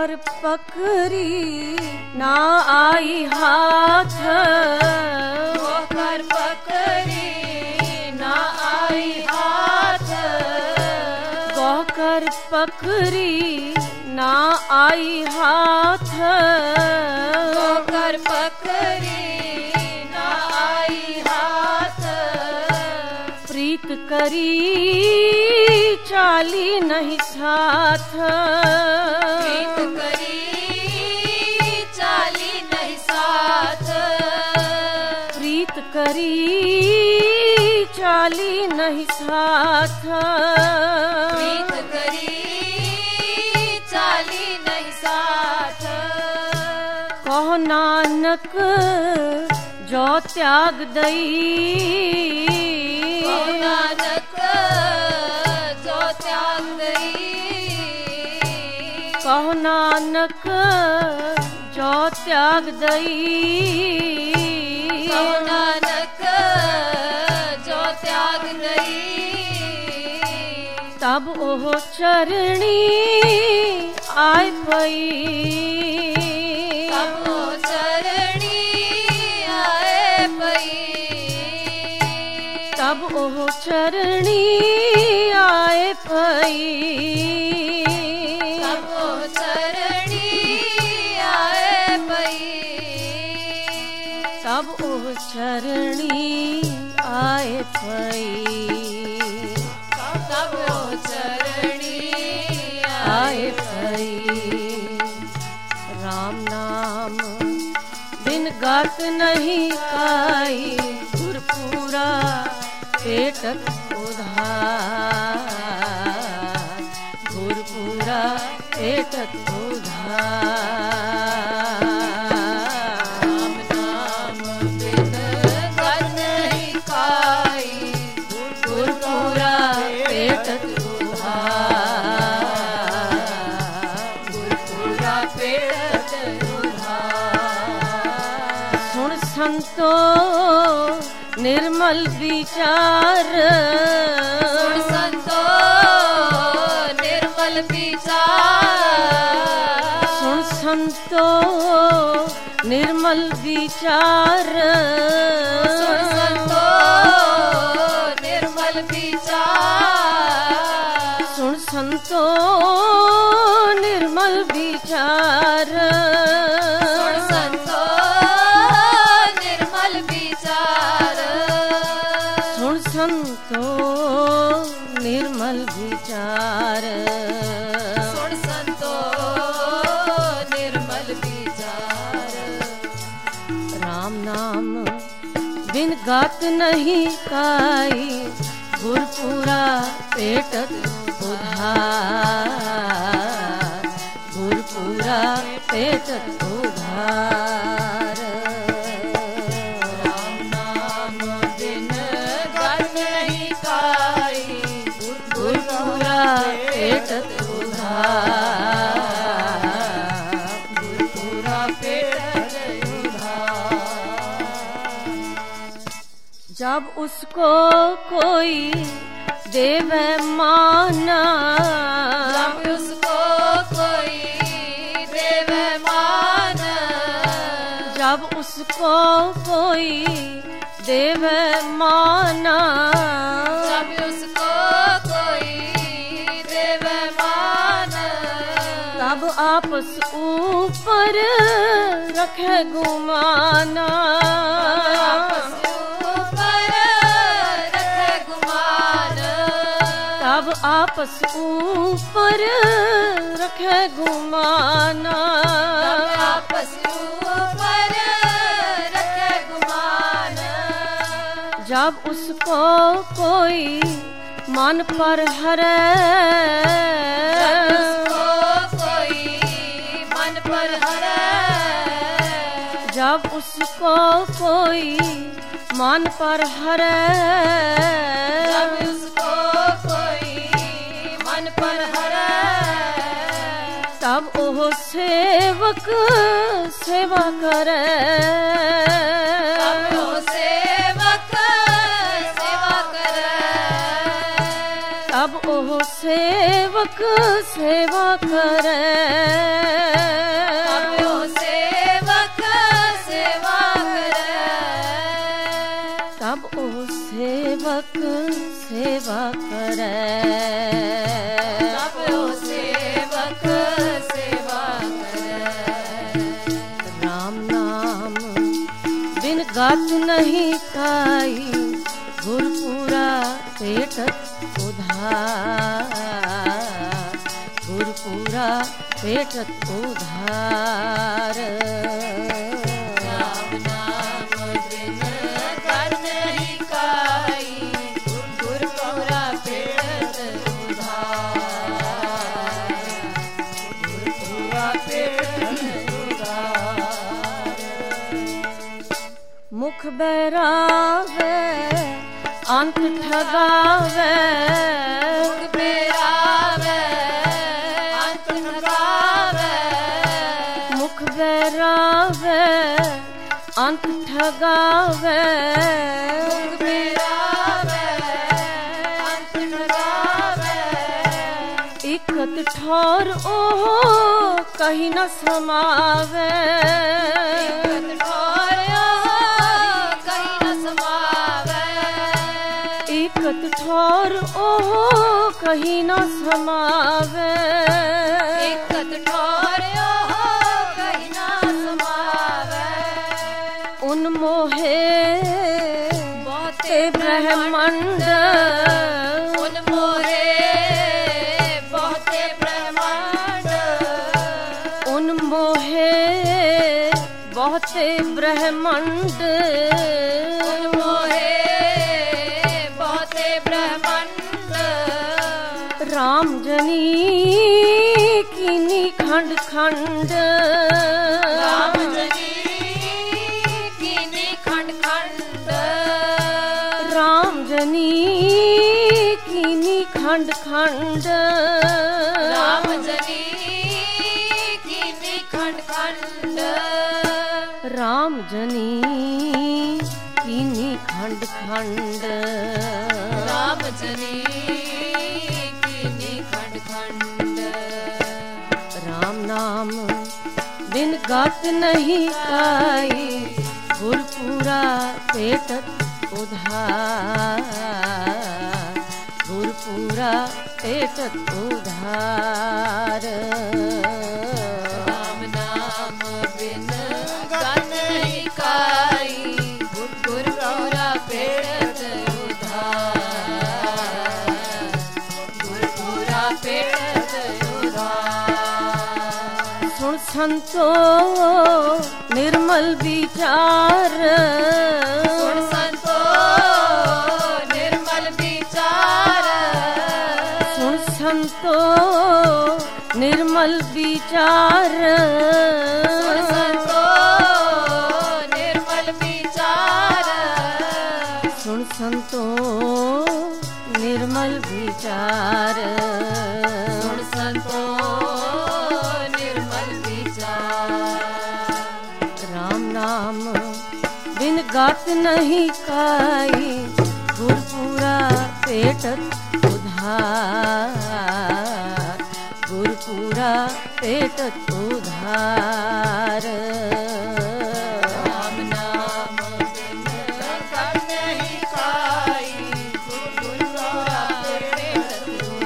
कर पकड़ी ना आई हाथ, होकर पकड़ी ना आई हाथ, होकर पकड़ी ना आई हाथ, होकर पकड़ी ना आई हाथ, प्रीत करी चाली नहीं साथ, प्रीत करी चाली नहीं साथ, प्रीत करी चाली नहीं साथ, प्रीत करी चाली नहीं साथ, कहो नानक जो त्याग दई, कहो नानक जो त्याग दई, कहो नानक जो त्याग दई, कहो नानक जो त्याग दई, तब ओह चरणी आय पई, तब वो चरणी आए पई, तब ओह चरणी आए पई, तब वो चरणी आए पई, तब ओह चरणी आए पई, तब वो चरणी आए पई। राम नाम बिन गात नहीं काई, गुरपुरा पेटत उधार, गुरपुरा पेटत उधार। राम नाम बिन गत नहीं खाई, गुरपुरा पेटत उधार, गुरपुरा पेटत उधार। सुन संतो निर्मल विचार, सुन संतो निर्मल विचार, सुन संतो निर्मल विचार, सुन संतो निर्मल विचार, सुन संतो निर्मल विचार, सुन संतो निर्मल विचार, सुन संतो निर्मल विचार। सुन संतो निर्मल विचार। राम नाम बिन गात नहीं काई, गुरपुरा पेटत उधार, गुरपुरा पेटत उधार। राम नाम बिन गत नहीं खाई, गुरपुरा पेटत उधार, गुरपुरा पेटत उधार। जब उसको कोई देवे माना, जब उसको कोई देवे मान, जब उसको कोई देवे माना, जब उसको कोई देवे मान, तब आपस ऊपर रखे गुमाना, आपस ऊपर रखे गुमान, तब आपस ऊपर रखे गुमाना, आपस ऊपर रखे गुमान, जब उसको कोई मन पर हरे, जब उसको कोई मन पर हरे, जब उसको कोई मन पर हरे, जब उसको कोई मन पर हरे, तब ओह सेवक सेवा करे, तब वो सेवक सेवा करे, तब ओह सेवक सेवा करे, तब ओह सेवक सेवा करे, तब ओह सेवक सेवा करे, तब ओह सेवक सेवा करे। राम नाम बिन गात नहीं काई, गुर पूरा पेटत उधार, गुर पूरा पेटत उधार। राम नाम बिन गात नहीं काई, गुर पूरा पेटत उधार, गुर पूरा पेटत उधार। मुख बैरावे अंत ठगावे, मुख बैरावे अंत ठगावे, मुख बैरावे अंत ठगावे, मुख बैरावे अंत ठगावे। इकत ठौर ओह कहीं न समावे, इकत ठौर कहीं न समावे, इकत ठौर ओह कहीं न समावे, इकत ठौर कहीं न समावे। उन मोहे बहुते ब्रह्मांड, उन मोहे बहुते ब्रह्मांड, उन मोहे बहुते ब्रह्मांड, उन मोहे बहुते ब्रह्मांड। राम जनी कीनी खंड खंड, राम जनी कीनी खंड खंड, राम जनी कीनी खंड खंड, राम जनी कीनी खंड खंड, राम जनी कीनी खंड खंड। राम जनी कीनी खंड खंड। राम नाम बिन गात नहीं काई, गुर पूरा पेटत उधार, गुर पूरा पेटत उधार। राम नाम बिन गात नहीं काई, गुर पूरा पेटत उधार, गुर पूरा पेटत उधार। सुन संतो निर्मल विचार, सुन संतो निर्मल विचार, सुन संतो निर्मल विचार, सुन संतो निर्मल विचार, सुन संतो निर्मल विचार। सुन संतो निर्मल विचार। राम नाम बिन गात नहीं काई, गुर पूरा पेटत उधार, गुर पूरा पेटत उधार। राम नाम बिन गात नहीं काई, गुर पूरा पेटत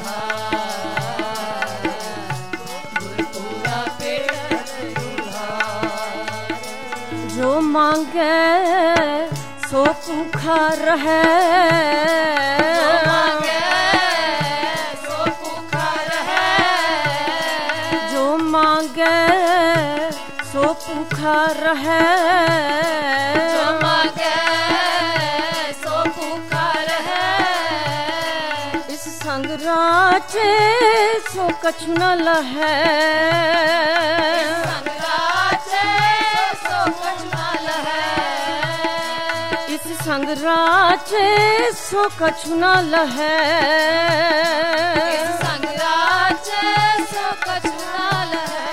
उधार, गुर पूरा पेटत उधार। जो मांगे सो भूखा रहे, जो मांगे सो भूखा रहे, जो मांगे सो भूखा रहे, जो मांगे सो भूखा रहे। इस संग राचे सो कछु न लहे, संग राचे सो कछु न लहे, इस संग राचे सो कछु न लहे, इस संग राचे सो कछु न लहे।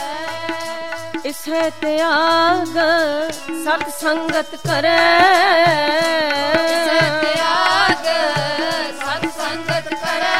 इसे त्याग सत संगत करे, इसे त्याग सत संगत करे,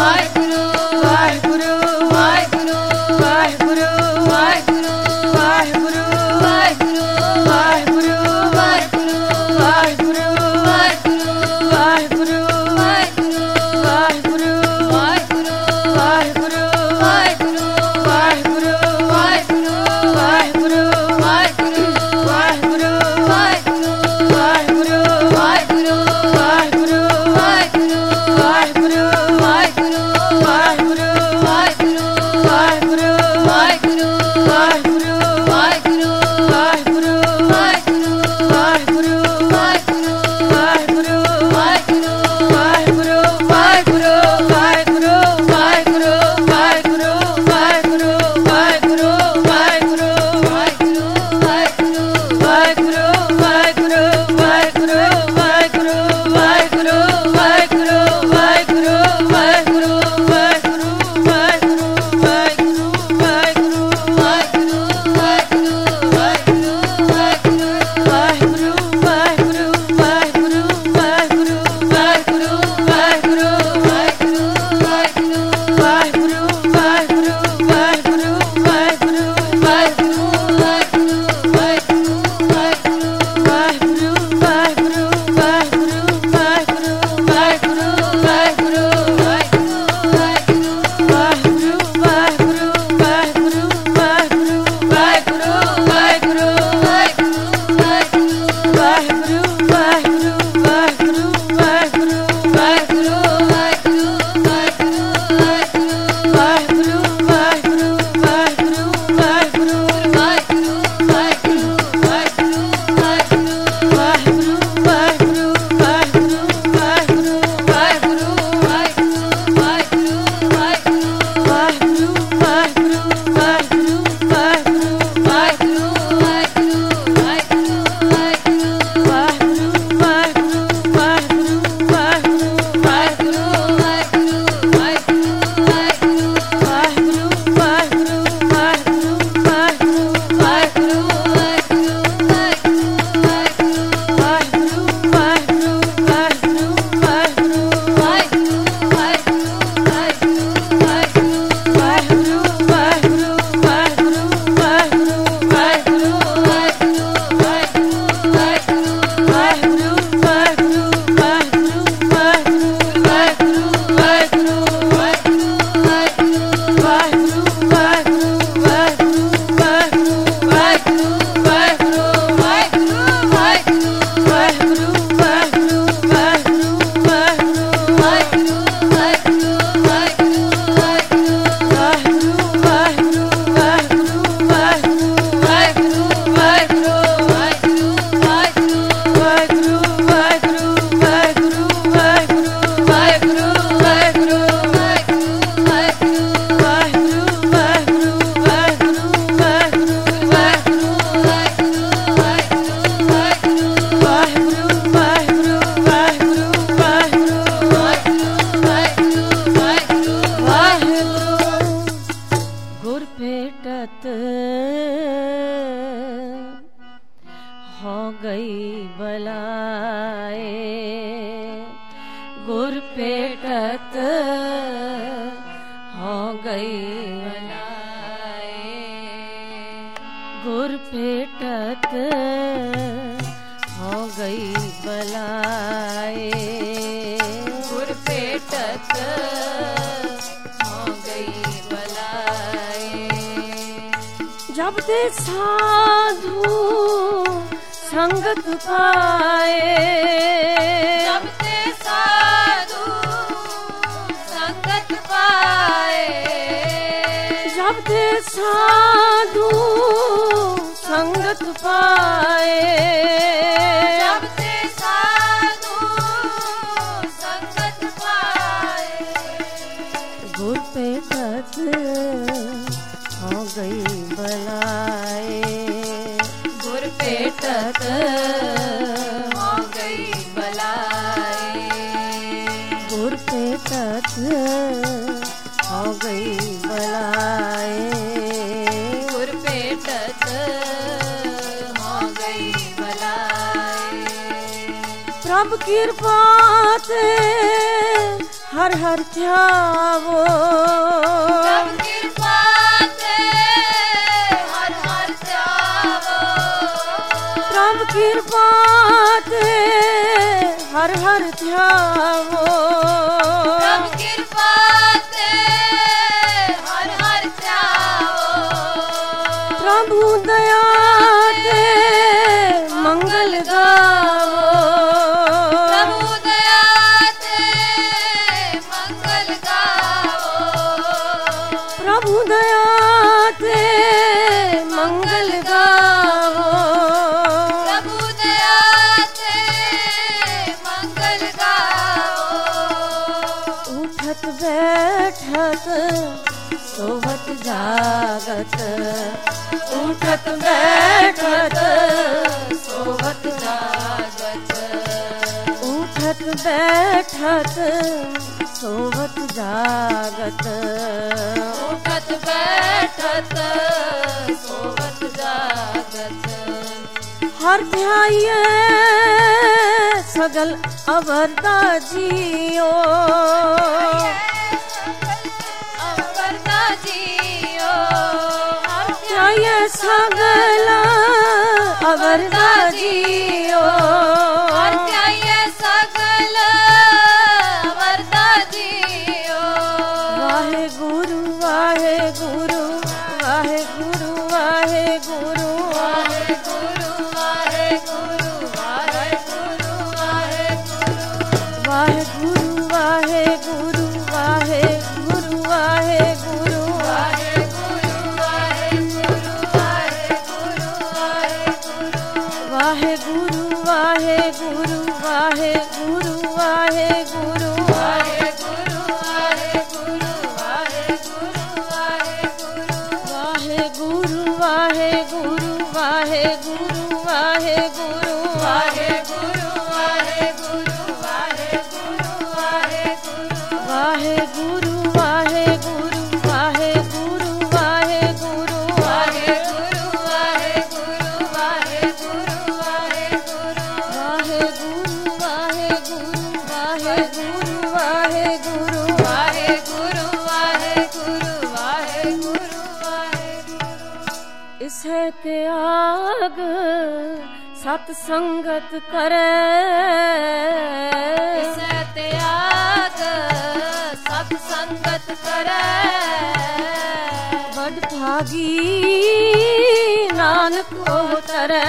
जब ते साधु संगत पाए, जब ते साधु संगत पाए, जब ते साधु संगत पाए, जब ते साधु संगत पाए, गुर पे तत हो गई बलाए, गुर पे तत हो गई बलाए, गुर पे तत हो गई बलाए, गुर पे तत हो गई बलाए। प्रभु कृपा ते हर हर ध्यावो, प्रभु कृपा ते हर हर ध्यावो, प्रभु कृपा ते हर हर ध्यावो, प्रभु कृपा ते हर हर ध्यावो, प्रभु दया ते मंगल गावो, प्रभु दया ते मंगल गावो, प्रभु दया ते मंगल गावो, प्रभु दया ते मंगल गावो। उठत बैठत सोवत जागत, उठत बैठत सोवत जागत, उठत बैठत सोवत जागत, उठत बैठत सोवत जागत, हर ध्याये सगल अवरता जियो, अवरता जियो, हर ध्याये सगल अवरता जियो, हर ध्याये सगल अवरता जियो। वाहे गुरु वाहे गुरु वाहे गुरु वाहे गुरु वाहे गुरु वाहे गुरु वाहे गुरु वाहे गुरु, वाहे गुरु वाहे गुरु वाहे गुरु वाहे गुरु वाहे गुरु वाहे गुरु वाहे गुरु वाहे गुरु, वाहे गुरु वाहे गुरु वाहे गुरु वाहे गुरु वाहे गुरु वाहे गुरु वाहे गुरु वाहे गुरु, वाहे गुरु वाहे गुरु वाहे गुरु वाहे गुरु वाहे गुरु वाहे गुरु वाहे गुरु वाहे गुरु, वाहे गुरु वाहे गुरु वाहे गुरु वाहे गुरु वाहे गुरु वाहे गुरु वाहे गुरु वाहे गुरु, वाहे गुरु वाहे गुरु वाहे गुरु वाहे गुरु वाहे गुरु वाहे गुरु वाहे गुरु वाहे गुरु। इसे त्याग सत संगत करे, इसे त्याग सत संगत करे, बड़ भागी नानक तरे,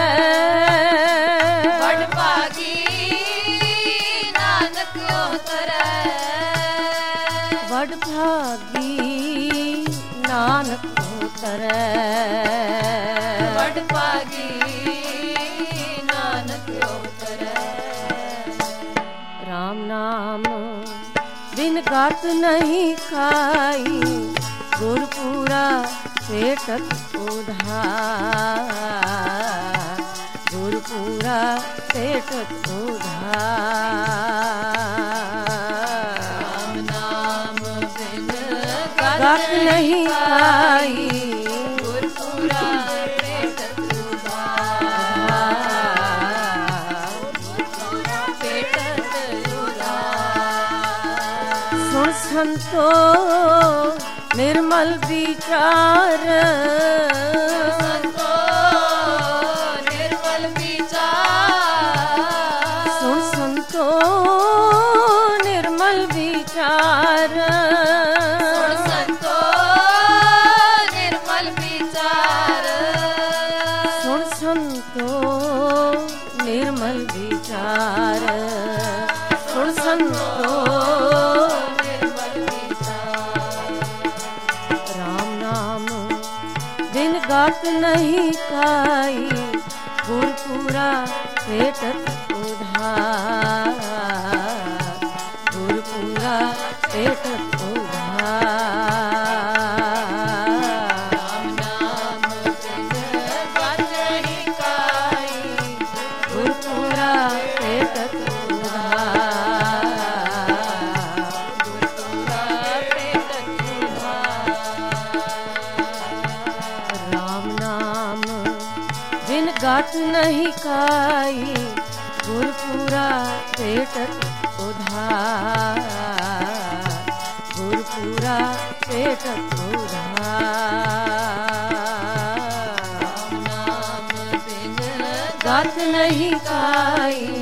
बड़ भागी नानक करे, बड़ भागी नानक उतरै बड़ भागी नानक उतरै राम नाम बिन गात नहीं खाई गुरपुरा पेटत उधार गुरपुरा पेटत उधार राम नाम बिन गात नहीं खाई गुरपुरा पेटत उधार गुरपुरा पेटत उधार सुन संतो निर्मल विचार संतो निर्मल विचार सुन संतो निर्मल विचार सुन संतो निर्मल विचार सुन संतो निर्मल विचार सुन संतो निर्मल विचार राम नाम बिन गात नहीं खाई गुरपुरा पेटत उधार गुरपुरा पेटत उधार राम नाम बिन गात नहीं खाई गुरपुरा पेटत उधार गुरपुरा पेटत उधार राम नाम बिन गात नहीं खाई गुरपुरा पेटत उधार गुरपुरा पेटत उधार राम नाम बिन गात नहीं खाई